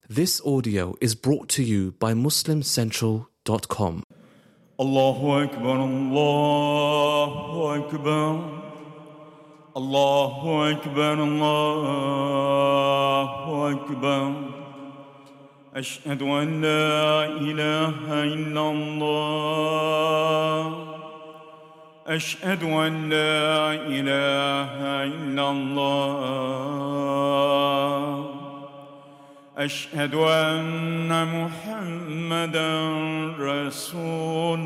This audio is brought to you by MuslimCentral.com. Allahu Akbar, Allahu Akbar, Allahu Akbar, Allahu Akbar. Ashhadu an la ilaha illallah. أشهد أن لا إله إلا الله. أشهد أن محمدًا رسول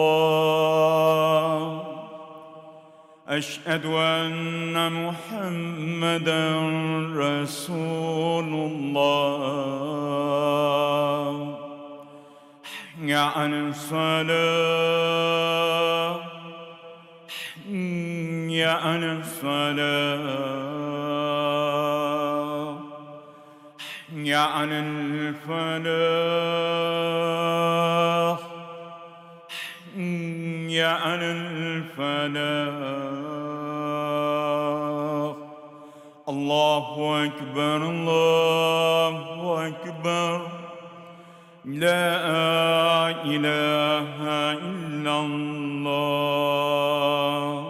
الله. أشهد أن محمدًا رسول الله. حي على الصلاة، حي على الصلاة، حي على الفلاح، حي على الفلاح. الله أكبر، الله أكبر، لا إله إلا الله.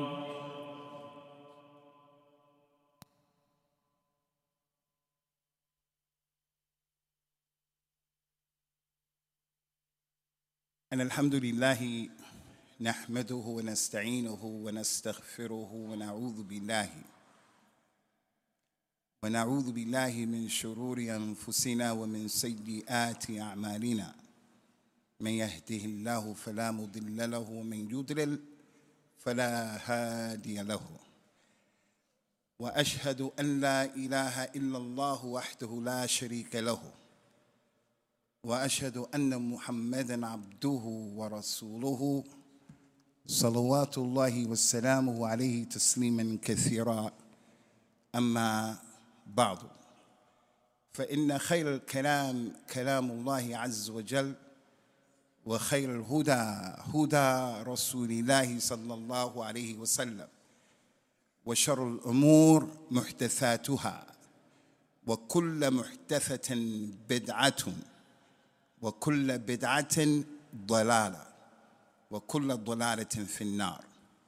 أن الحمد لله نحمده ونستعينه ونستغفره ونعوذ بالله من شرور أنفسنا ومن سيئات أعمالنا. من يهده الله فلا مضل له ومن يضلل فلا هادي له. وأشهد أن لا إله إلا الله وحده لا شريك له. وأشهد أن محمدًا عبده ورسوله صلوات الله وسلامه عليه تسليمًا كثيرا. أما بعد، فإن خير الكلام كلام الله عز وجل، وخير الهدى هدى رسول الله صلى الله عليه وسلم، وشر الأمور محدثاتها، وكل محدثة بدعة، وكل بدعة ضلالة، وكل ضلالة في النار.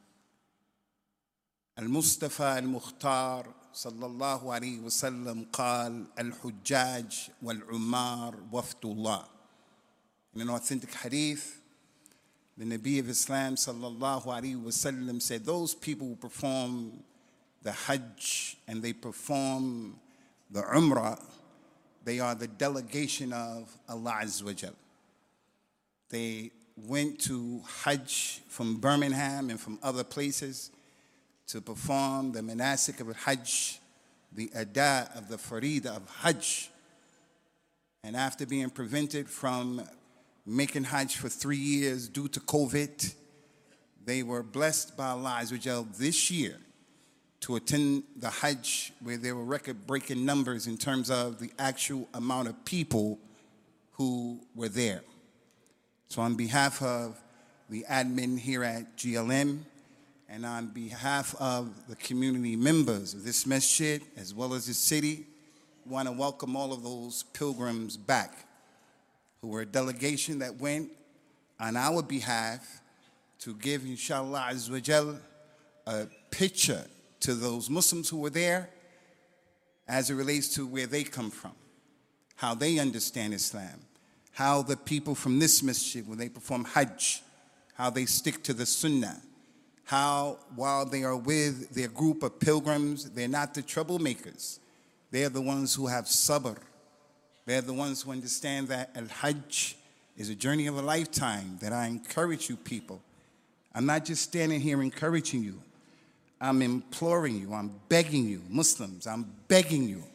المصطفى المختار صلى الله عليه وسلم قال: الحجاج والعمار وفد الله. In an authentic hadith, the Nabi of Islam sallallahu alaihi wasallam said, those people who perform the Hajj and they perform the Umrah, they are the delegation of Allah Azza wa Jal. They went to Hajj from Birmingham and from other places to perform the manasik of Hajj, the ada of the farida of Hajj. And after being prevented from making Hajj for 3 years due to COVID, they were blessed by Allah Azza wa Jal this year to attend the Hajj, where there were record-breaking numbers in terms of the actual amount of people who were there. So on behalf of the admin here at GLM, and on behalf of the community members of this masjid, as well as the city, we want to welcome all of those pilgrims back, who were a delegation that went on our behalf to give, inshallah Azza wa Jal, a picture to those Muslims who were there as it relates to where they come from, how they understand Islam, how the people from this masjid, when they perform Hajj, how they stick to the Sunnah, how while they are with their group of pilgrims, they're not the troublemakers. They're the ones who have sabr. They're the ones who understand that Al-Hajj is a journey of a lifetime, that I encourage you people. I'm not just standing here encouraging you. I'm imploring you, I'm begging you, Muslims, I'm begging you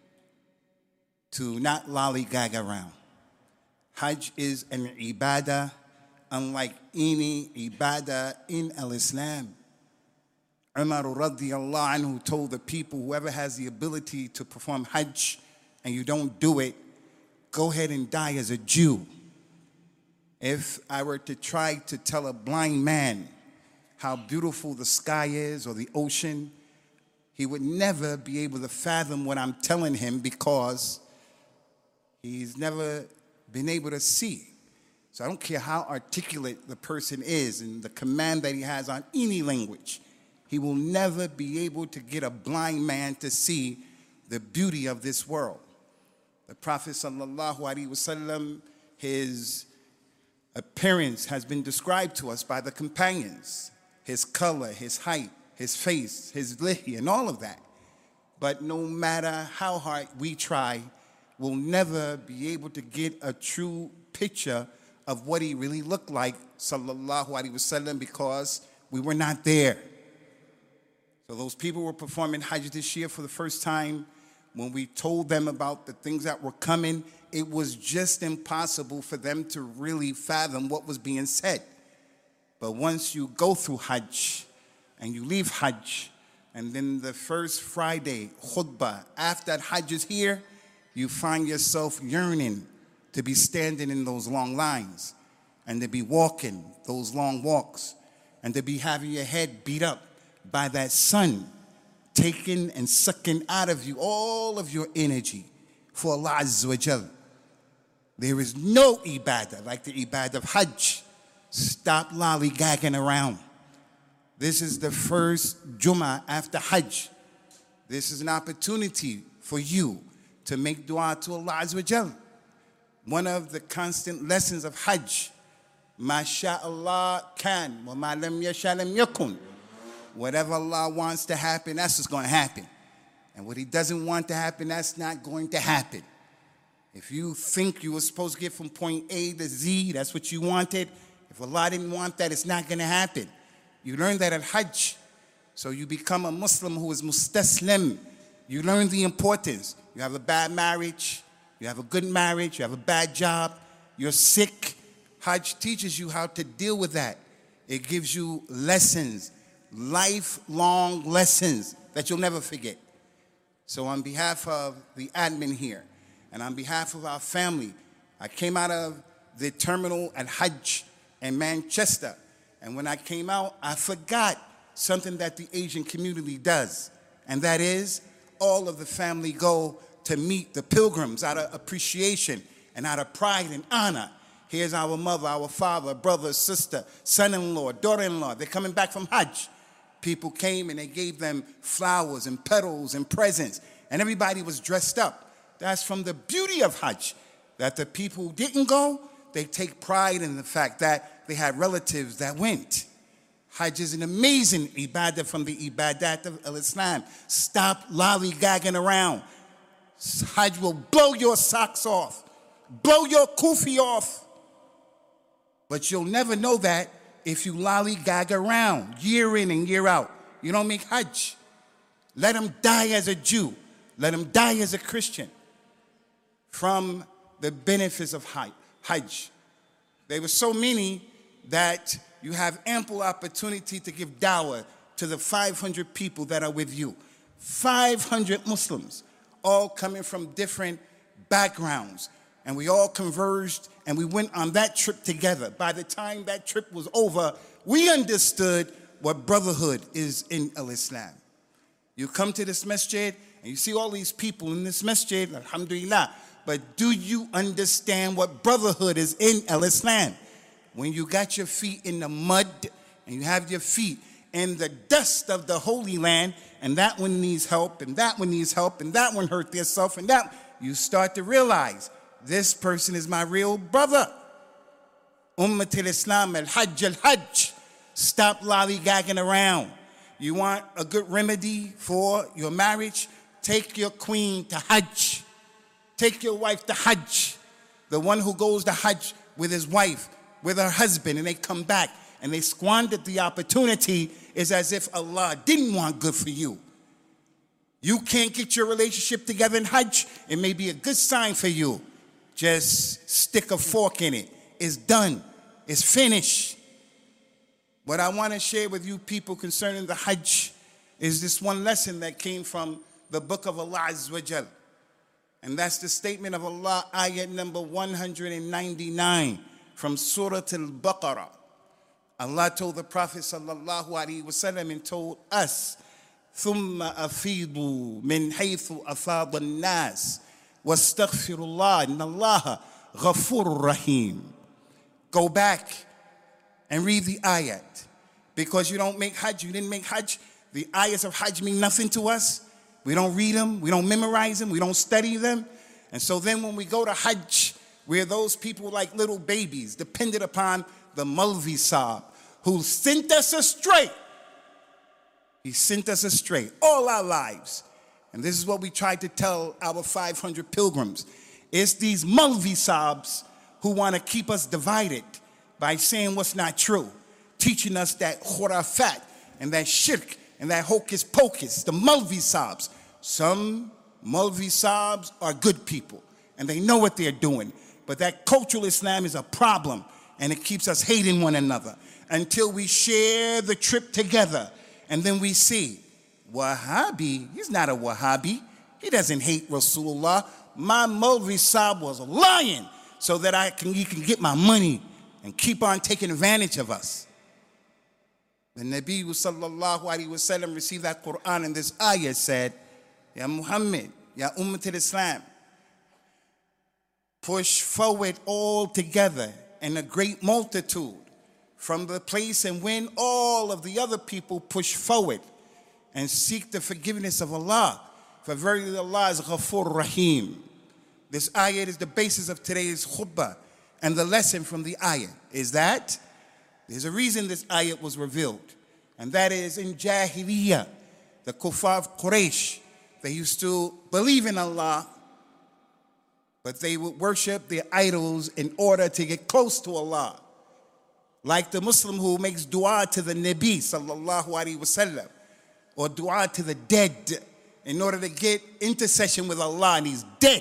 to not lollygag around. Hajj is an ibadah unlike any ibadah in al-Islam. Umar radiallahu anhu told the people, whoever has the ability to perform Hajj and you don't do it, go ahead and die as a Jew. If I were to try to tell a blind man how beautiful the sky is or the ocean, he would never be able to fathom what I'm telling him, because He's never been able to see. So I don't care how articulate the person is and the command that he has on any language, he will never be able to get a blind man to see the beauty of this world. The Prophet sallallahu alaihi wasallam, his appearance has been described to us by the companions. His color, his height, his face, his lihi, and all of that. But no matter how hard we try, we'll never be able to get a true picture of what he really looked like, sallallahu alaihi wasallam, because we were not there. So those people were performing Hajj this year for the first time. When we told them about the things that were coming, it was just impossible for them to really fathom what was being said. But once you go through Hajj and you leave Hajj, and then the first Friday khutbah after that Hajj is here, you find yourself yearning to be standing in those long lines and to be walking those long walks and to be having your head beat up by that sun, taking and sucking out of you all of your energy for Allah Azza wa Jal. There is no ibadah like the ibadah of Hajj. Stop lollygagging around. This is the first Jummah after Hajj. This is an opportunity for you to make dua to Allah Azza wa Jal. One of the constant lessons of Hajj, Ma sha'Allah kan, wa ma lam yasha lam yakun. Whatever Allah wants to happen, that's what's going to happen. And what he doesn't want to happen, that's not going to happen. If you think you were supposed to get from point A to Z, that's what you wanted. If Allah didn't want that, it's not going to happen. You learn that at Hajj. So you become a Muslim who is mustaslim. You learn the importance. You have a bad marriage. You have a good marriage. You have a bad job. You're sick. Hajj teaches you how to deal with that. It gives you lessons, lifelong lessons that you'll never forget. So on behalf of the admin here and on behalf of our family, I came out of the terminal at Hajj in Manchester. And when I came out, I forgot something that the Asian community does. And that is all of the family go to meet the pilgrims out of appreciation and out of pride and honor. Here's our mother, our father, brother, sister, son-in-law, daughter-in-law. They're coming back from Hajj. People came and they gave them flowers and petals and presents. And everybody was dressed up. That's from the beauty of Hajj, that the people who didn't go, they take pride in the fact that they had relatives that went. Hajj is an amazing ibadah from the ibadat of Islam. Stop lollygagging around. Hajj will blow your socks off, blow your kufi off. But you'll never know that if you lollygag around year in and year out. You don't make Hajj. Let him die as a Jew. Let him die as a Christian from the benefits of Hajj. There were so many that you have ample opportunity to give dawah to the 500 people that are with you. 500 Muslims, all coming from different backgrounds. And we all converged and we went on that trip together. By the time that trip was over, we understood what brotherhood is in Al-Islam. You come to this masjid and you see all these people in this masjid, alhamdulillah, but do you understand what brotherhood is in Al-Islam? When you got your feet in the mud and you have your feet in the dust of the Holy Land, and that one needs help, and that one needs help, and that one hurt themselves, and that, you start to realize, this person is my real brother. Ummat al-Islam, al-Hajj, al-Hajj. Stop lollygagging around. You want a good remedy for your marriage? Take your queen to Hajj. Take your wife to Hajj. The one who goes to Hajj with his wife, with her husband, and they come back and they squandered the opportunity is as if Allah didn't want good for you. You can't get your relationship together in Hajj, it may be a good sign for you. Just stick a fork in it. It's done. It's finished. What I want to share with you people concerning the Hajj is this one lesson that came from the book of Allah Azza wa Jal. And that's the statement of Allah, ayat number 199 from Surah Al-Baqarah. Allah told the Prophet sallallahu alaihi wasallam and told us, ثُمَّ أَفِيضُوا مِنْ حَيْثُ أَفَاضَ النَّاسِ wastaghfirullah, inna Allaha ghafurur rahim. Go back and read the ayat. Because you don't make hajj, you didn't make hajj. The ayats of hajj mean nothing to us. We don't read them, we don't memorize them, we don't study them. And so then when we go to hajj, we're those people like little babies, dependent upon the Maulvi Sahib, who sent us astray. He sent us astray all our lives. And this is what we tried to tell our 500 pilgrims. It's these Maulvi Sahibs who want to keep us divided by saying what's not true, teaching us that khurafat and that shirk and that hocus pocus, the Maulvi Sahibs. Some Maulvi Sahibs are good people and they know what they're doing. But that cultural Islam is a problem and it keeps us hating one another until we share the trip together. And then we see, Wahhabi, he's not a Wahhabi. He doesn't hate Rasulullah. My Maulvi Sahib was lying so that he can get my money and keep on taking advantage of us. The Nabi sallallahu alaihi wasallam received that Quran and this ayah said, Ya Muhammad, Ya Ummat al-Islam, push forward all together in a great multitude from the place and when all of the other people push forward and seek the forgiveness of Allah. For verily Allah is Ghafur Rahim. This ayat is the basis of today's khutbah, and the lesson from the ayat is that there's a reason this ayat was revealed, and that is in Jahiliyyah, the Kuffar of Quraysh, they used to believe in Allah, but they would worship their idols in order to get close to Allah. Like the Muslim who makes dua to the Nabi sallallahu alaihi wasallam, or dua to the dead in order to get intercession with Allah, and he's dead.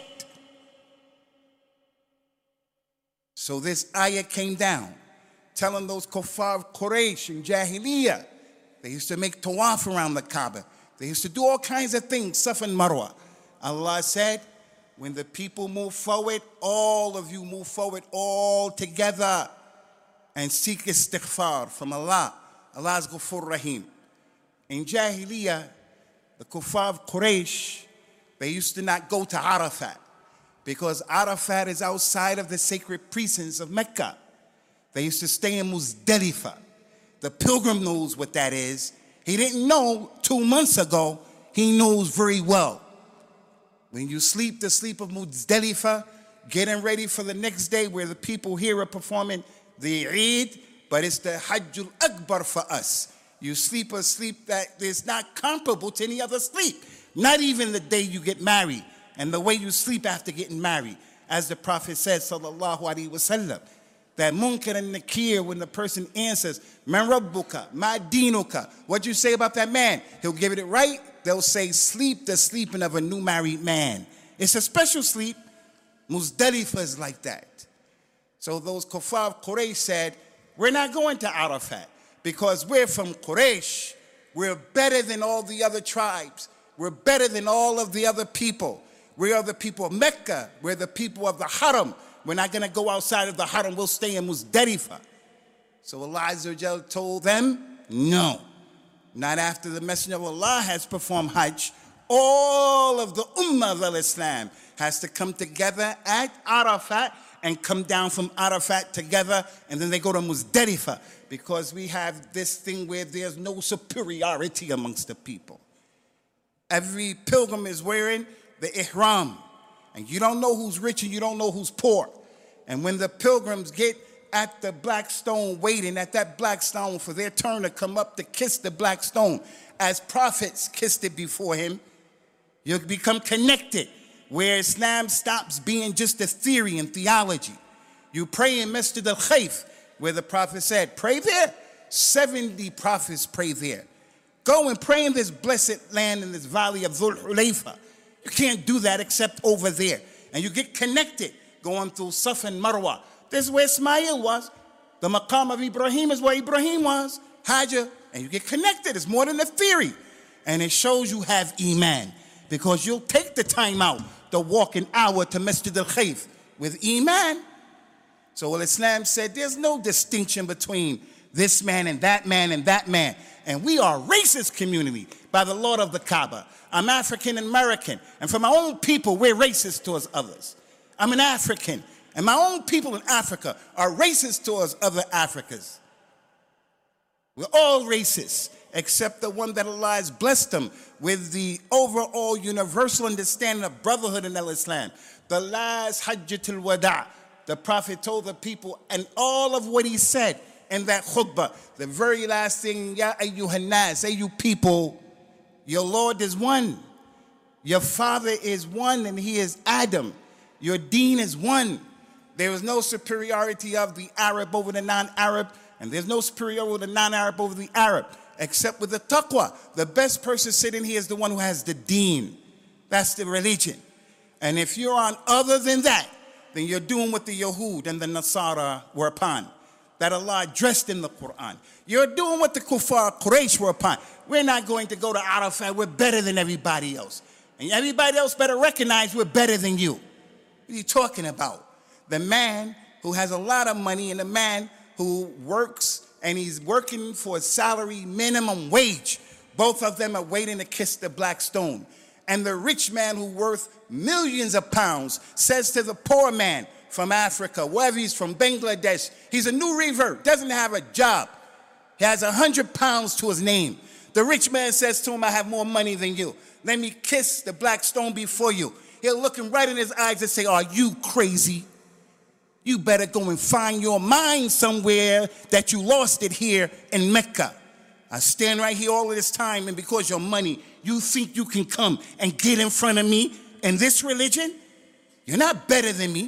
So this ayah came down telling those kuffar of Quraysh in Jahiliyyah, they used to make tawaf around the Kaaba. They used to do all kinds of things, Safa and Marwa. Allah said, when the people move forward, all of you move forward all together and seek istighfar from Allah. Allah is Ghafur Rahim. In Jahiliyyah, the kuffar of Quraysh, they used to not go to Arafat because Arafat is outside of the sacred precincts of Mecca. They used to stay in Muzdalifah. The pilgrim knows what that is. He didn't know 2 months ago. He knows very well. When you sleep the sleep of Muzdalifah, getting ready for the next day where the people here are performing the Eid, but it's the Hajjul Akbar for us. You sleep a sleep that is not comparable to any other sleep. Not even the day you get married and the way you sleep after getting married. As the Prophet said, sallallahu alaihi wasallam, that Munkar and Nakir, when the person answers, Man Rabbuka, Ma Dinuka, what you say about that man? He'll give it right. They'll say, sleep the sleeping of a new married man. It's a special sleep. Muzdalifah is like that. So those kuffar of Quraysh said, we're not going to Arafat because we're from Quraysh. We're better than all the other tribes. We're better than all of the other people. We are the people of Mecca. We're the people of the Haram. We're not going to go outside of the Haram. We'll stay in Muzdalifah. So Allah Azza wa Jal told them, no. Not after the Messenger of Allah has performed Hajj. All of the Ummah of al-Islam has to come together at Arafat and come down from Arafat together, and then they go to Muzdalifah because we have this thing where there's no superiority amongst the people. Every pilgrim is wearing the ihram, and you don't know who's rich and you don't know who's poor. And when the pilgrims get at the black stone, waiting at that black stone for their turn to come up to kiss the black stone, as prophets kissed it before him, you'll become connected, where Islam stops being just a theory and theology. You pray in Masjid al-Khayf, where the Prophet said, pray there. 70 prophets pray there. Go and pray in this blessed land, in this valley of Dhul Hulayfa. You can't do that except over there. And you get connected going through Safa and Marwa. This is where Ismail was. The maqam of Ibrahim is where Ibrahim was. Hajar. And you get connected. It's more than a theory. And it shows you have iman. Because you'll take the time out to walk an hour to Masjid al-Khayf with iman. So Islam said there's no distinction between this man and that man and that man. And we are a racist community by the Lord of the Kaaba. I'm African American, and for my own people, we're racist towards others. I'm an African, and my own people in Africa are racist towards other Africans. We're all racist, except the one that Allah has blessed them with the overall universal understanding of brotherhood in Islam. The last Hajjatul Wada, the Prophet told the people, and all of what he said in that khutbah, the very last thing, Ya ayyuhan nas, say you people, your Lord is one. Your Father is one, and he is Adam. Your deen is one. There is no superiority of the Arab over the non-Arab, and there's no superiority of the non-Arab over the Arab, except with the taqwa. The best person sitting here is the one who has the deen. That's the religion. And if you're on other than that, then you're doing what the Yahud and the Nasara were upon, that Allah addressed in the Quran. You're doing what the Kuffar Quraysh were upon. We're not going to go to Arafat. We're better than everybody else. And everybody else better recognize we're better than you. What are you talking about? The man who has a lot of money and the man who works and he's working for a salary minimum wage, both of them are waiting to kiss the black stone. And the rich man who worth millions of pounds says to the poor man from Africa, wherever he's from, Bangladesh, he's a new revert, doesn't have a job. He has 100 pounds to his name. The rich man says to him, I have more money than you. Let me kiss the black stone before you. He'll look him right in his eyes and say, are you crazy? You better go and find your mind somewhere that you lost it here in Mecca. I stand right here all of this time, and because your money, you think you can come and get in front of me in this religion? You're not better than me.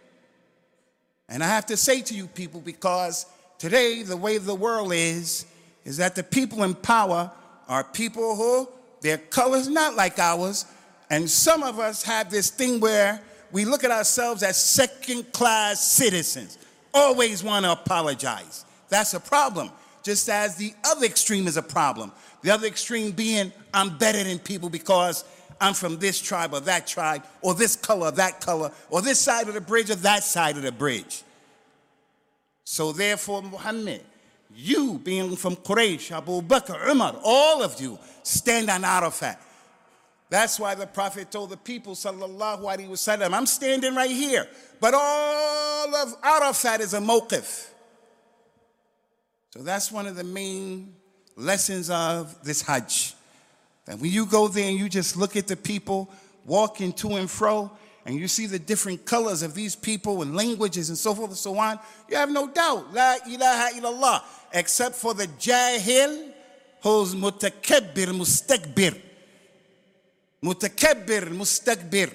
And I have to say to you people, because today the way the world is that the people in power are people who, their color's not like ours, and some of us have this thing where we look at ourselves as second-class citizens, always want to apologize. That's a problem, just as the other extreme is a problem. The other extreme being, I'm better than people because I'm from this tribe or that tribe, or this color or that color, or this side of the bridge or that side of the bridge. So therefore, Muhammad, you being from Quraysh, Abu Bakr, Umar, all of you stand on Arafat. That's why the Prophet told the people, sallallahu alaihi wasallam, I'm standing right here, but all of Arafat is a mawqif. So that's one of the main lessons of this Hajj. That when you go there and you just look at the people walking to and fro, and you see the different colors of these people and languages and so forth and so on, you have no doubt, la ilaha illallah, except for the jahil who's mutakabbir, mustakbir. Mutakabbir, mustakbir.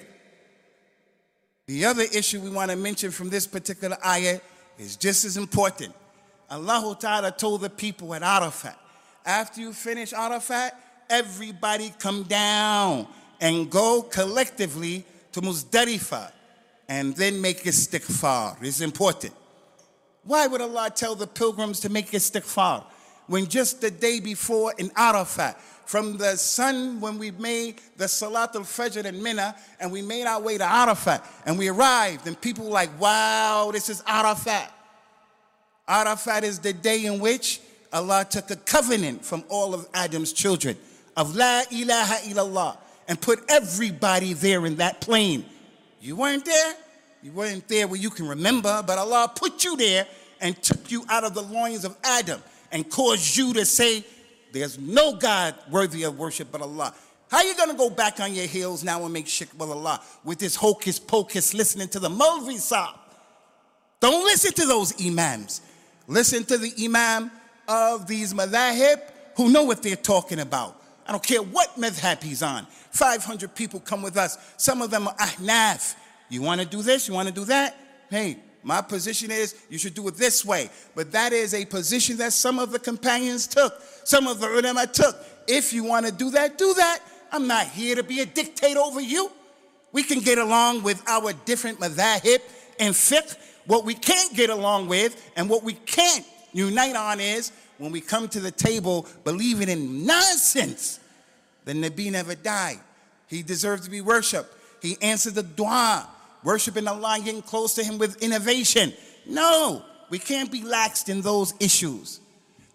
The other issue we want to mention from this particular ayah is just as important. Allah Ta'ala told the people at Arafat, after you finish Arafat, everybody come down and go collectively to Muzdalifah and then make istighfar. It's important. Why would Allah tell the pilgrims to make istighfar when just the day before in Arafat, from the sun when we made the Salatul Fajr in Mina and we made our way to Arafat and we arrived and people were like, wow, this is Arafat. Arafat is the day in which Allah took a covenant from all of Adam's children of La ilaha illallah and put everybody there in that plain. You weren't there? You weren't there where you can remember, but Allah put you there and took you out of the loins of Adam and caused you to say, there's no God worthy of worship but Allah. How are you going to go back on your heels now and make shirk with Allah with this hocus pocus listening to the Maulvi Sahib? Don't listen to those imams. Listen to the imam of these madhahib who know what they're talking about. I don't care what madhab he's on. 500 people come with us. Some of them are ahnaf. You want to do this? You want to do that? Hey, my position is you should do it this way. But that is a position that some of the companions took. Some of the ulama took. If you want to do that, do that. I'm not here to be a dictator over you. We can get along with our different madhahib and fiqh. What we can't get along with and what we can't unite on is when we come to the table believing in nonsense. The Nabi never died. He deserves to be worshipped. He answered the dua, worshiping Allah and getting close to him with innovation. No, we can't be laxed in those issues.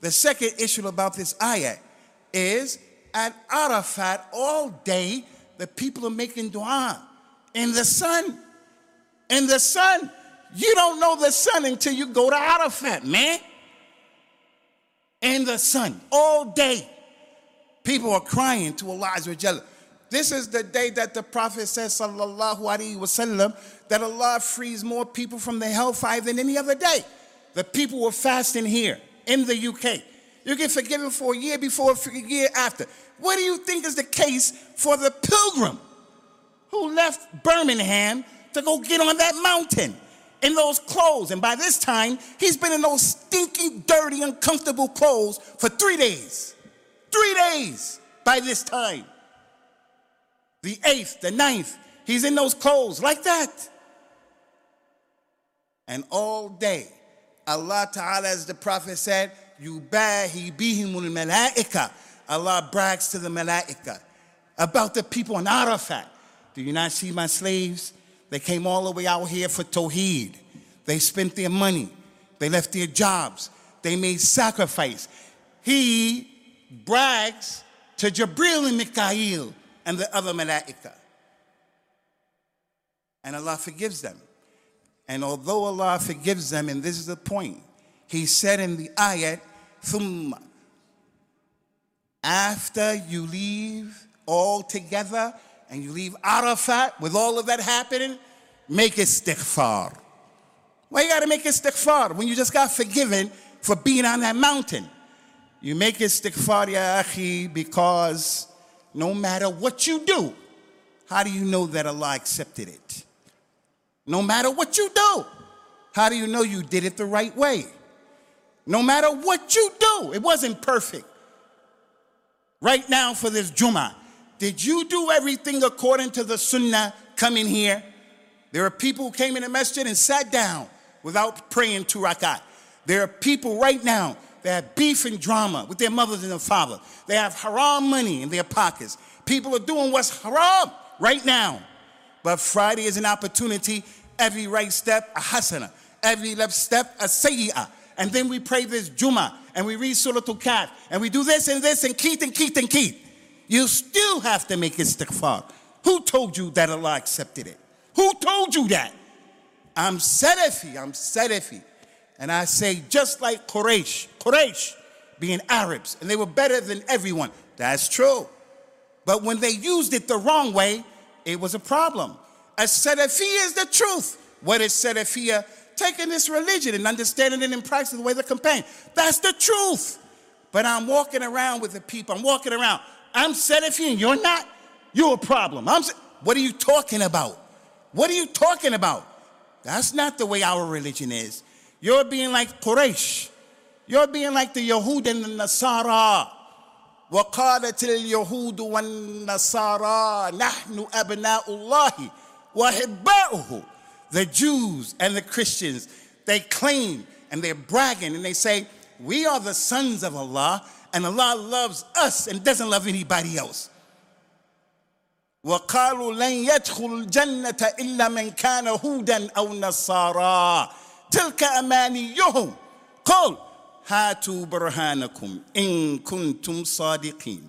The second issue about this ayat is at Arafat all day, the people are making dua in the sun. In the sun. You don't know the sun until you go to Arafat, man. In the sun, all day. People are crying to Allah Azza wa Jalla. This is the day that the Prophet says, sallallahu alaihi wasallam, that Allah frees more people from the hellfire than any other day. The people were fasting here in the UK. You get forgiven for a year before, a year after. What do you think is the case for the pilgrim who left Birmingham to go get on that mountain in those clothes? And by this time, he's been in those stinky, dirty, uncomfortable clothes for 3 days. 3 days by this time. The 8th, the 9th, he's in those clothes like that. And all day, Allah Ta'ala, as the Prophet said, yubahi bihimul malaika. Allah brags to the malaika about the people in Arafat. Do you not see my slaves? They came all the way out here for Tawheed. They spent their money. They left their jobs. They made sacrifice. He brags to Jibril and Mikael and the other malaika. And Allah forgives them. And although Allah forgives them, and this is the point, He said in the ayat, ثُمَّ, after you leave all together and you leave Arafat with all of that happening, make istighfar. Why you gotta make istighfar when you just got forgiven for being on that mountain? You make istighfar, ya akhi, because no matter what you do, how do you know that Allah accepted it? No matter what you do, how do you know you did it the right way? No matter what you do, it wasn't perfect. Right now for this Jummah, did you do everything according to the sunnah coming here? There are people who came in the masjid and sat down without praying 2 rakat. There are people right now that have beef and drama with their mothers and their fathers. They have haram money in their pockets. People are doing what's haram right now. But Friday is an opportunity. Every right step, a hasana. Every left step, a sayyi'ah. And then we pray this Jummah, and we read Surah Al-Kahf, and we do this and this, and keep and keep and keep. You still have to make istighfar. Who told you that Allah accepted it? Who told you that? I'm Salafi. And I say, just like Quraysh being Arabs, and they were better than everyone. That's true. But when they used it the wrong way, it was a problem. A Salafiyya is the truth. What is Salafiyya? Taking this religion and understanding it in practice the way the companion. That's the truth. But I'm walking around with the people. I'm walking around. I'm Salafi and you're not? You're a problem. What are you talking about? What are you talking about? That's not the way our religion is. You're being like Quraysh. You're being like the Yahud and the Nasara. وَقَالَتِ الْيَهُودُ وَالنَّصَارَى نَحْنُ أَبْنَاءُ اللَّهِ وَأَحِبَّاؤُهُ. The Jews and the Christians, they claim and they're bragging and they say, we are the sons of Allah and Allah loves us and doesn't love anybody else. وَقَالُوا لَنْ يَدْخُلُ الْجَنَّةَ إِلَّا مَنْ كَانَ هُودًا أَوْ نَصَارَى تِلْكَ أَمَانِيُّهُمْ قُلْ هَاتُوا بُرْهَانَكُمْ إِن كُنْتُمْ صَادِقِينَ.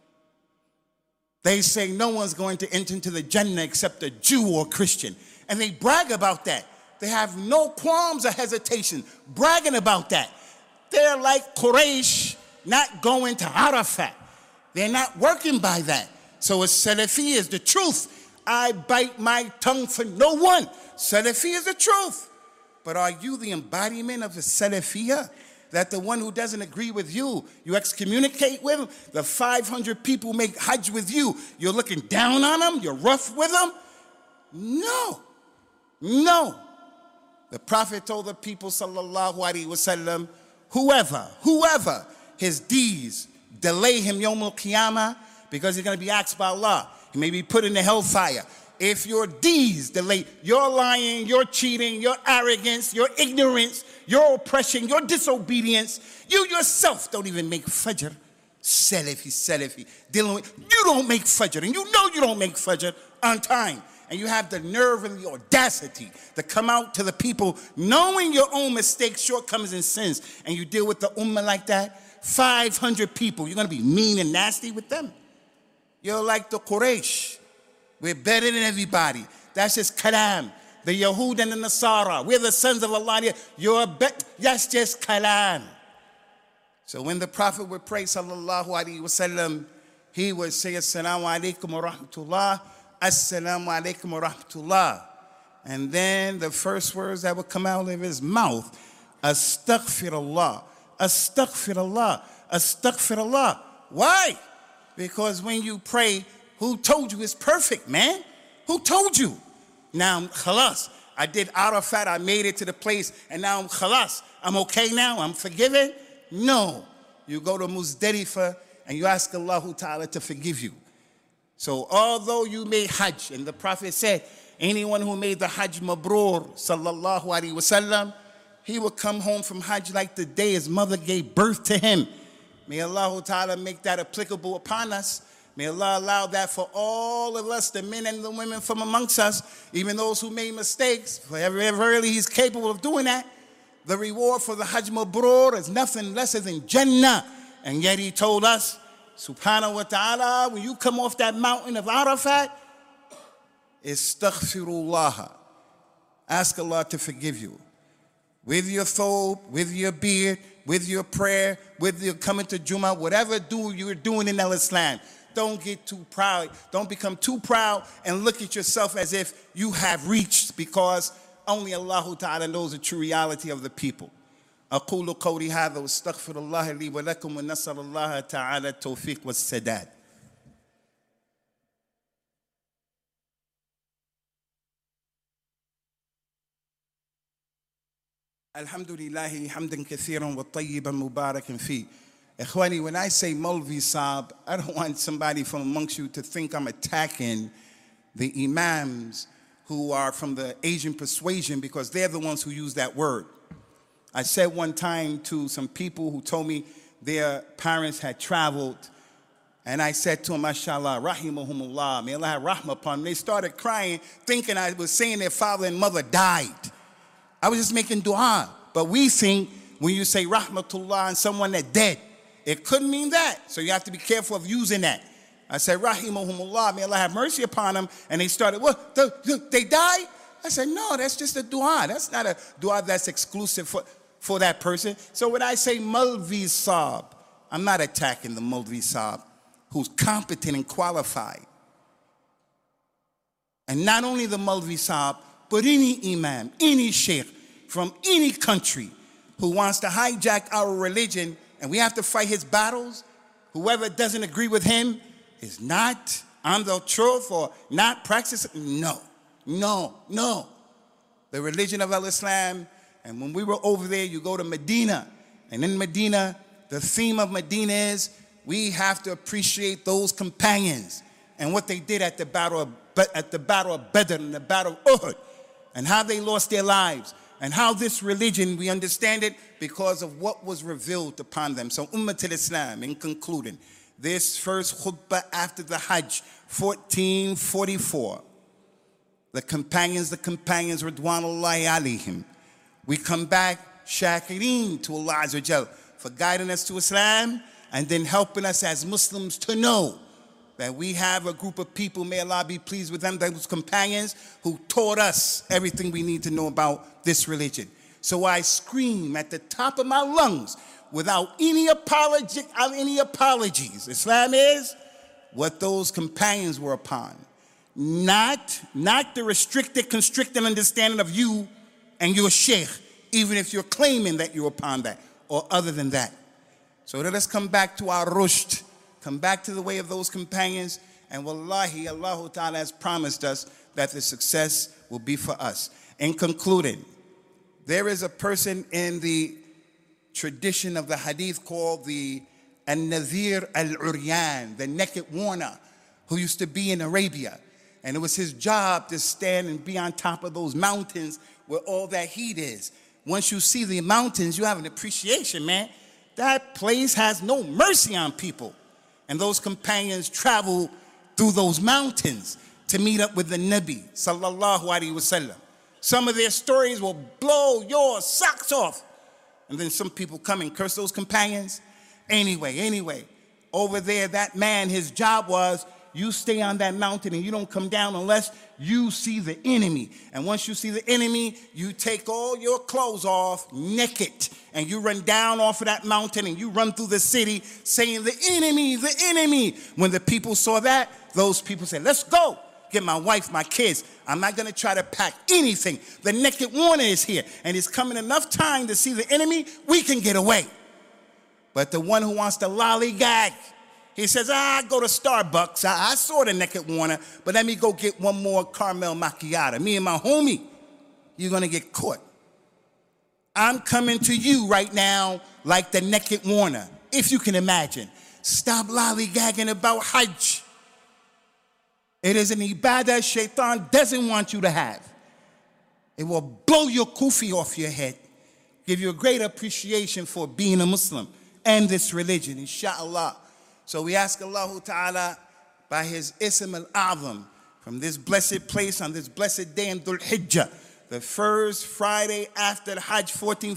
They say no one's going to enter into the Jannah except a Jew or Christian. And they brag about that. They have no qualms or hesitation bragging about that. They're like Quraysh not going to Arafat. They're not working by that. So a Salafi is the truth. I bite my tongue for no one. Salafi is the truth. But are you the embodiment of the Salafiyya? That the one who doesn't agree with you, you excommunicate with them? The 500 people make Hajj with you, you're looking down on them? You're rough with them? No. No. The Prophet told the people, sallallahu alaihi wasallam, whoever his deeds delay him yawm al-qiyamah, because he's going to be asked by Allah. He may be put in the hellfire. If your deeds delay, your lying, your cheating, your arrogance, your ignorance, your oppression, your disobedience, you yourself don't even make fajr. Salafi, dealing with, you don't make fajr, and you know you don't make fajr on time. and you have the nerve and the audacity to come out to the people knowing your own mistakes, shortcomings, and sins, and you deal with the ummah like that, 500 people, you're going to be mean and nasty with them? You're like the Quraysh. We're better than everybody. That's just kalam. The Yahud and the Nasara, we're the sons of Allah. That's just kalam. So when the Prophet would pray, sallallahu alaihi wasallam, he would say, Assalamu alaikum wa rahmatullah, Assalamu alaikum wa rahmatullah. And then the first words that would come out of his mouth, Astaghfirullah, Astaghfirullah, Astaghfirullah. Why? Because when you pray, who told you it's perfect, man? Who told you? Now, khalas, I did Arafat, I made it to the place, and now I'm khalas. I'm okay now, I'm forgiven? No. You go to Muzdalifah, and you ask Allah Ta'ala to forgive you. So although you made Hajj, and the Prophet said, anyone who made the Hajj Mabrur, sallallahu alaihi wasallam, he would come home from Hajj like the day his mother gave birth to him. May Allah Ta'ala make that applicable upon us. May Allah allow that for all of us, the men and the women from amongst us, even those who made mistakes, for verily He's capable of doing that. The reward for the Hajj Mabrur is nothing less than Jannah. And yet He told us, subhanahu wa ta'ala, when you come off that mountain of Arafat, istaghfirullah. Ask Allah to forgive you. With your thobe, with your beard, with your prayer, with your coming to Jummah, whatever you're doing in Islam. Don't get too proud. Don't become too proud and look at yourself as if you have reached, because only Allah Ta'ala knows the true reality of the people. أقول قولي هذا واستغفر الله لي ولكم ونسأل الله تعالى التوفيق والسداد. الحمد لله حمدا كثيرا وطيبا مباركا فيه. Ikhwani, when I say Maulvi Saab, I don't want somebody from amongst you to think I'm attacking the imams who are from the Asian persuasion, because they're the ones who use that word. I said one time to some people who told me their parents had traveled, and I said to them, mashallah, rahimahumullah, may Allah have rahmah upon them. They started crying, thinking I was saying their father and mother died. I was just making dua. But we think when you say rahmatullah and someone that's dead, it could mean that. So you have to be careful of using that. I said, rahimahumullah, may Allah have mercy upon them. And they started, what, they died? I said, no, that's just a dua. That's not a dua that's exclusive for that person. So when I say Maulvi Saab, I'm not attacking the Maulvi Saab who's competent and qualified. And not only the Maulvi Saab, but any imam, any sheikh from any country who wants to hijack our religion, and we have to fight his battles. Whoever doesn't agree with him is not on the truth or not practicing. No, no, no. The religion of Islam, and when we were over there, you go to Medina, and in Medina, the theme of Medina is we have to appreciate those companions and what they did at the battle of Badr and the battle of Uhud, and how they lost their lives, and how this religion, we understand it because of what was revealed upon them. So Ummatul Islam, in concluding, this first khutbah after the Hajj, 1444, the companions, Ridwanullahi alayhim, we come back shakireen to Allah Azza wa Jal for guiding us to Islam and then helping us as Muslims to know that we have a group of people, may Allah be pleased with them, those companions who taught us everything we need to know about this religion. So I scream at the top of my lungs without any apologies. Islam is what those companions were upon. Not the restricted, constricted understanding of you and your sheikh, even if you're claiming that you're upon that, or other than that. So let us come back to our rushd, come back to the way of those companions, and wallahi, Allah Ta'ala has promised us that the success will be for us. In concluding, there is a person in the tradition of the hadith called the An-Nadhir Al-Uryan, the naked warner, who used to be in Arabia. And it was his job to stand and be on top of those mountains where all that heat is. Once you see the mountains, you have an appreciation, man. That place has no mercy on people. And those companions traveled through those mountains. to meet up with the Nabi, sallallahu alaihi wasallam. Some of their stories will blow your socks off. And then some people come and curse those companions. Anyway, over there, that man, his job was, you stay on that mountain and you don't come down unless you see the enemy. And once you see the enemy, you take all your clothes off naked and you run down off of that mountain and you run through the city saying, the enemy, the enemy. When the people saw that, those people said, let's go. Get my wife, my kids. I'm not going to try to pack anything. The naked warner is here, and it's coming enough time to see the enemy, we can get away. But the one who wants to lollygag, he says, go to Starbucks. I saw the naked warner, but let me go get one more caramel macchiato. Me and my homie, you're going to get caught. I'm coming to you right now like the naked warner, if you can imagine. Stop lollygagging about Hajj. It is an ibadah shaitan doesn't want you to have. It will blow your kufi off your head, give you a great appreciation for being a Muslim and this religion, inshallah. So we ask Allah Ta'ala by his Ism al-Azam from this blessed place on this blessed day in Dhul Hijjah, the first Friday after the Hajj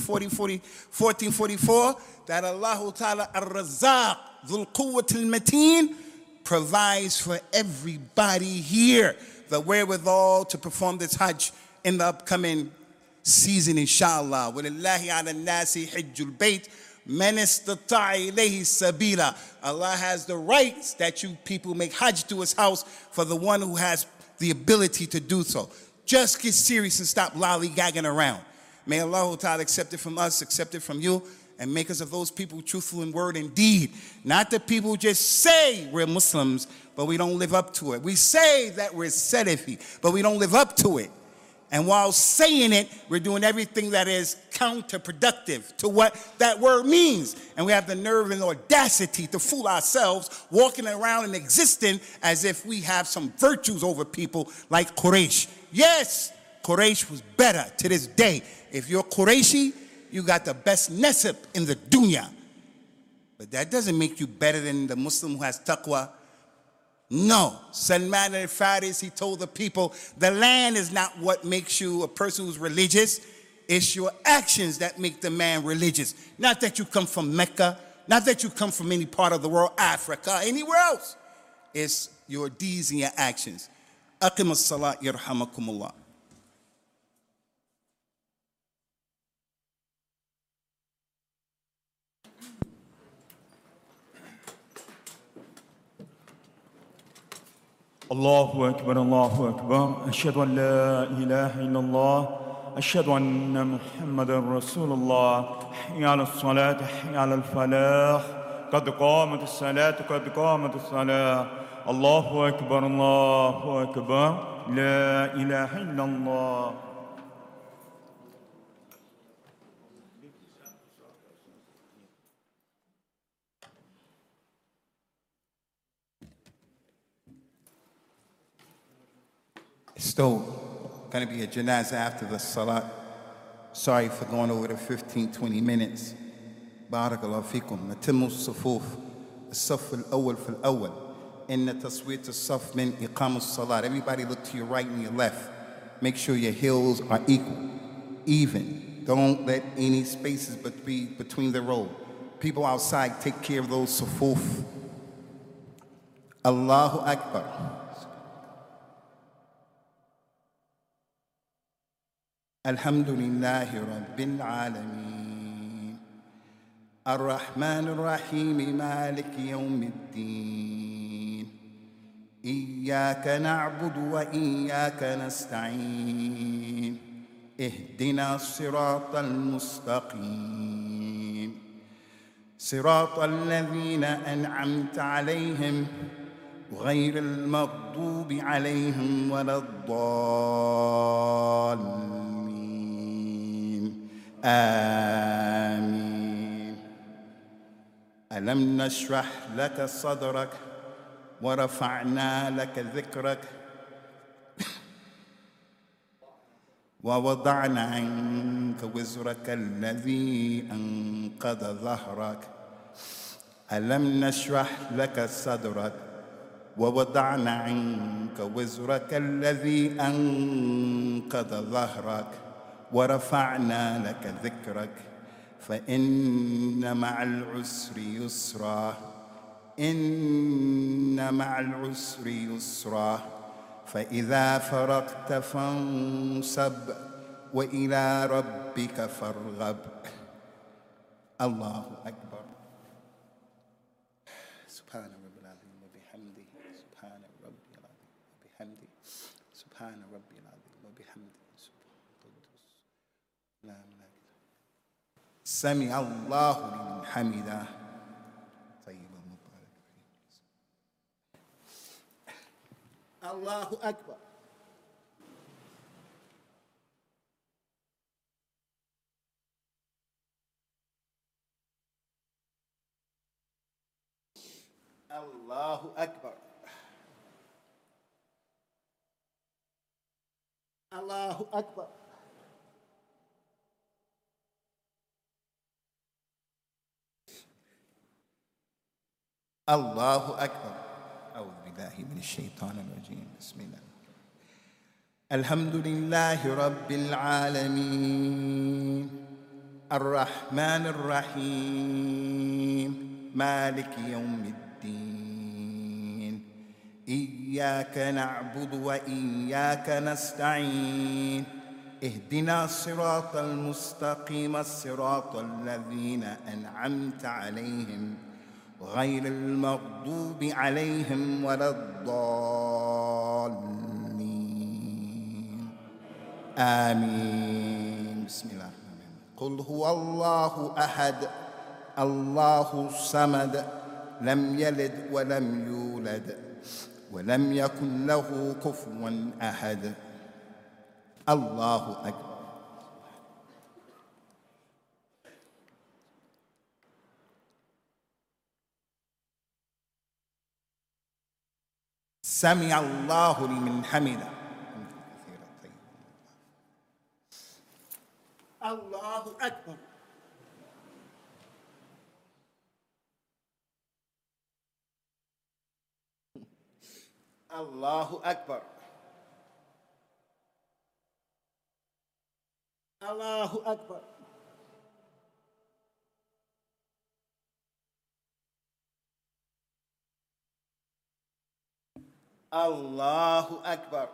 1444, that Allah Ta'ala ar-Razzaq Dhul Quwwat al-Mateen provides for everybody here the wherewithal to perform this Hajj in the upcoming season, inshallah. وَلِلَّهِ عَلَى النَّاسِ حِجُّ الْبَيْتِ مَنِ اسْتَطَاعَ إِلَيْهِ سَبِيلًا. Allah has the rights that you people make Hajj to his house for the one who has the ability to do so. Just get serious and stop lollygagging around. May Allah Ta'ala accept it from us, accept it from you, and make us of those people truthful in word and deed. Not the people who just say we're Muslims, but we don't live up to it. We say that we're Salafi, but we don't live up to it. And while saying it, we're doing everything that is counterproductive to what that word means. And we have the nerve and audacity to fool ourselves, walking around and existing as if we have some virtues over people like Quraysh. Yes, Quraysh was better to this day. If you're Qurayshi, you got the best nasib in the dunya. But that doesn't make you better than the Muslim who has taqwa. No. Salman al-Faris, he told the people, the land is not what makes you a person who's religious. It's your actions that make the man religious. Not that you come from Mecca, not that you come from any part of the world, Africa, anywhere else. It's your deeds and your actions. Aqim as-salat yarhamakumullah. الله أكبر الله أكبر أشهد أن لا إله إلا الله أشهد أن محمدا رسول الله حي على الصلاة حي على الفلاح قد قامت الصلاة قد قامت الصلاة الله أكبر الله أكبر لا إله إلا الله. Still going to be a janazah after the salat. Sorry for going over the 15-20 minutes. Barakallahu fikum. Natimmu as-sufuf. As-saff al-awwal fil-awwal. Inna tasweet as-saff min iqam as-salat. Everybody look to your right and your left. Make sure your heels are equal, even. Don't let any spaces be between the row. People outside, take care of those sufuf. Allahu Akbar. الحمد لله رب العالمين الرحمن الرحيم مالك يوم الدين إياك نعبد وإياك نستعين اهدنا الصراط المستقيم صراط الذين أنعمت عليهم غير المغضوب عليهم ولا الضالين آمين. ألم نشرح لك صدرك ورفعنا لك ذكرك ووضعنا عنك وزرك الذي أنقض ظهرك. ألم نشرح لك صدرك ووضعنا عنك وزرك الذي أنقض ظهرك ورفعنا لك ذكرك فإن مع العسر يسرا إن مع العسر يسرا فإذا فرغت فانصب وإلى ربك فارغب. الله أكبر. سبحان ربي العظيم وبحمده سبحان ربي العظيم وبحمده سبحان ربي العظيم وبحمده سبحان القدوس لا إله إلا الله. سمع الله لمن حمده. طيب مبارك فيه. الله أكبر. الله أكبر. الله أكبر. الله أكبر. أعوذ بالله من الشيطان الرجيم. بسم الله. الحمد لله رب العالمين الرحمن الرحيم مالك يوم الدين إياك نعبد وإياك نستعين اهدنا الصراط المستقيم الصراط الذين أنعمت عليهم غير المغضوب عليهم ولا الضالين آمين. بسم الله الرحمن الرحيم. قل هو الله أحد الله الصمد لم يلد ولم يولد ولم يكن له كفوا أحد. الله أكبر. سمع الله لمن حمده. الله أكبر. الله أكبر. الله أكبر. الله أكبر.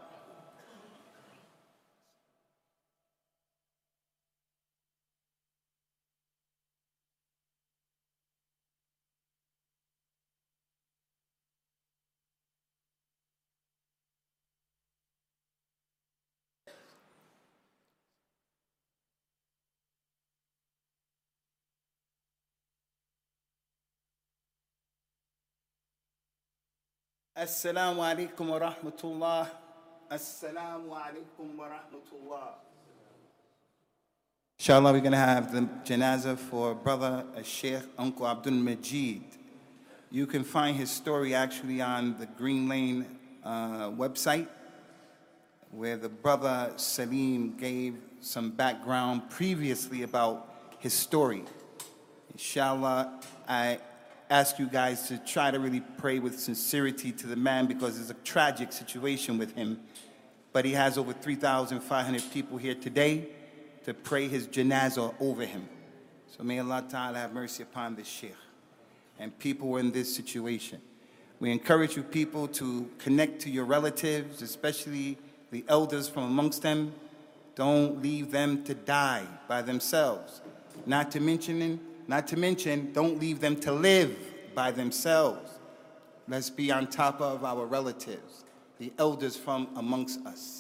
السلام عليكم ورحمة الله. السلام عليكم ورحمة الله. Inshallah, we're going to have the janazah for brother Sheikh Uncle Abdul Majid. You can find his story actually on the Green Lane website, where the brother Salim gave some background previously about his story. Inshallah, I ask you guys to try to really pray with sincerity to the man, because it's a tragic situation with him. But he has over 3,500 people here today to pray his janazah over him. So may Allah Ta'ala have mercy upon this sheikh and people who are in this situation. We encourage you people to connect to your relatives, especially the elders from amongst them. Don't leave them to die by themselves. Not to mention, don't leave them to live by themselves. Let's be on top of our relatives, the elders from amongst us.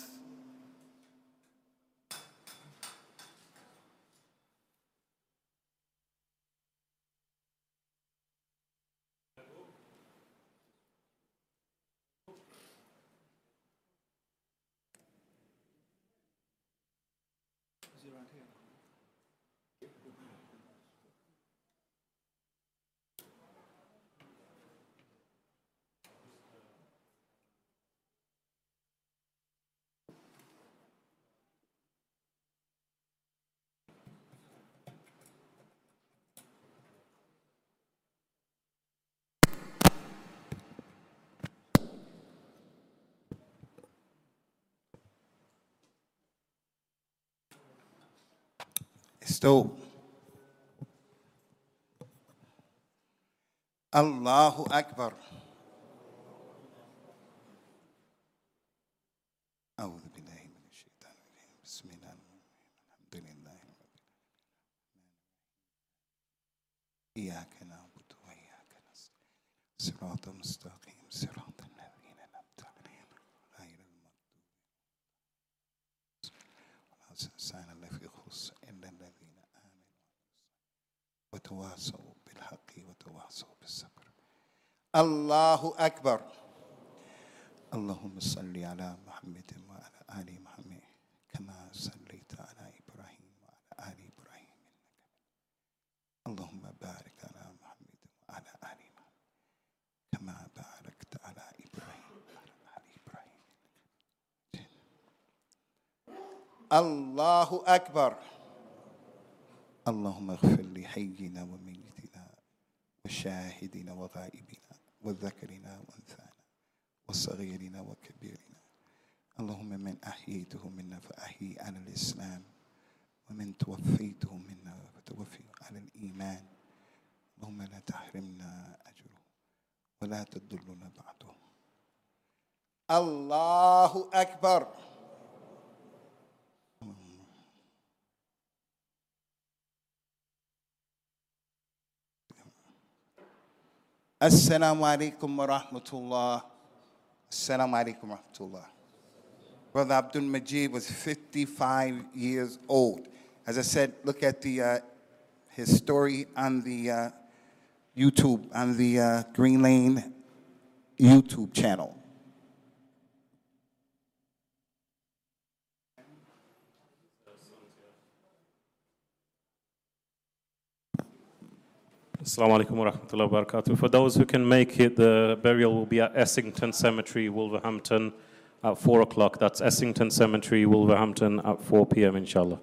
استو. الله أكبر. أعوذ بالله من الشيطان الرجيم. بسم الله الحمد لله إياك نعبد وإياك نستعين. صراط مستقيم صراط الذين أنعمت عليهم غير المغضوب عليهم ولا في خص إلا الذين آمنوا وتواصوا بالحق وتواصوا بالصبر. الله أكبر. اللهم صل على محمد وعلى آل محمد كما صليت على إبراهيم وعلى آل إبراهيم اللهم بارك على محمد وعلى آل محمد كما باركت على إبراهيم وعلى آل إبراهيم. الله أكبر. اللهم اغفر لحينا وميتنا وشاهدنا وغائبنا وذكرنا وأنثانا وصغيرنا وكبيرنا. اللهم من أحييته منا فأحيي على الإسلام ومن توفيته منا فتوفيه على الإيمان. اللهم لا تحرمنا أجره ولا تضلنا بعده. الله أكبر. السلام عليكم ورحمة الله. Assalamu alaikum wa rahmatullah. Brother Abdul Majid was 55 years old. As I said, look at his story on the YouTube, on the Green Lane YouTube channel. Assalamu alaikum wa rahmatullahi wa barakatuh. For those who can make it, the burial will be at Essington Cemetery, Wolverhampton, at 4 o'clock. That's Essington Cemetery, Wolverhampton, at 4 p.m., inshallah.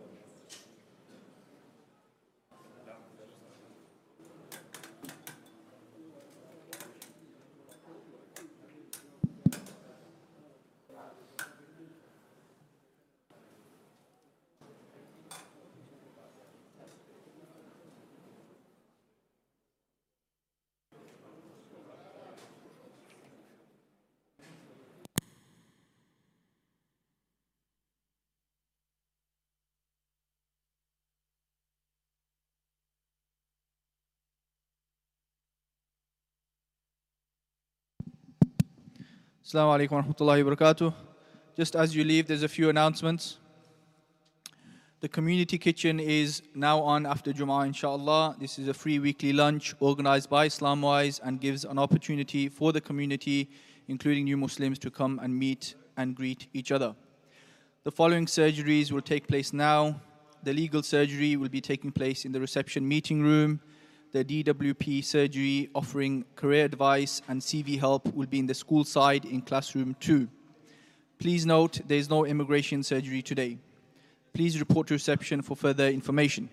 Assalamu alaikum wa rahmatullahi wa barakatuh. Just as you leave, there's a few announcements. The community kitchen is now on after Jum'ah, inshallah. This is a free weekly lunch organized by Islamwise and gives an opportunity for the community, including new Muslims, to come and meet and greet each other. The following surgeries will take place now. The legal surgery will be taking place in the reception meeting room. The DWP surgery offering career advice and CV help will be in the school side in classroom 2. Please note there is no immigration surgery today. Please report to reception for further information.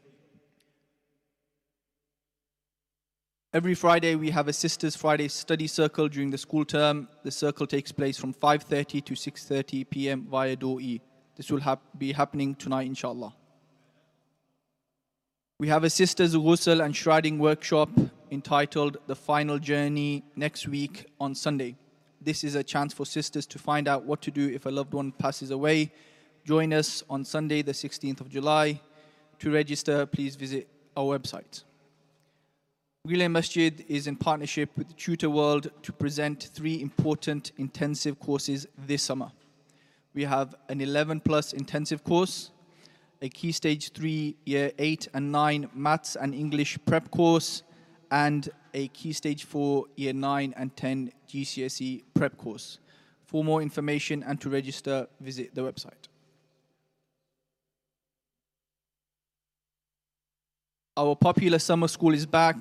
Every Friday we have a Sisters Friday study circle during the school term. The circle takes place from 5:30 to 6:30 p.m. via door E. This will be happening tonight, inshallah. We have a Sisters Ghusl and Shrouding workshop entitled The Final Journey next week on Sunday. This is a chance for sisters to find out what to do if a loved one passes away. Join us on Sunday, the 16th of July. To register, please visit our website. Green Lane Masjid is in partnership with Tutor World to present 3 important intensive courses this summer. We have an 11+ intensive course, a Key Stage 3 Year 8 and 9 Maths and English Prep course, and a Key Stage 4 Year 9 and 10 GCSE Prep course. For more information and to register, visit the website. Our popular summer school is back.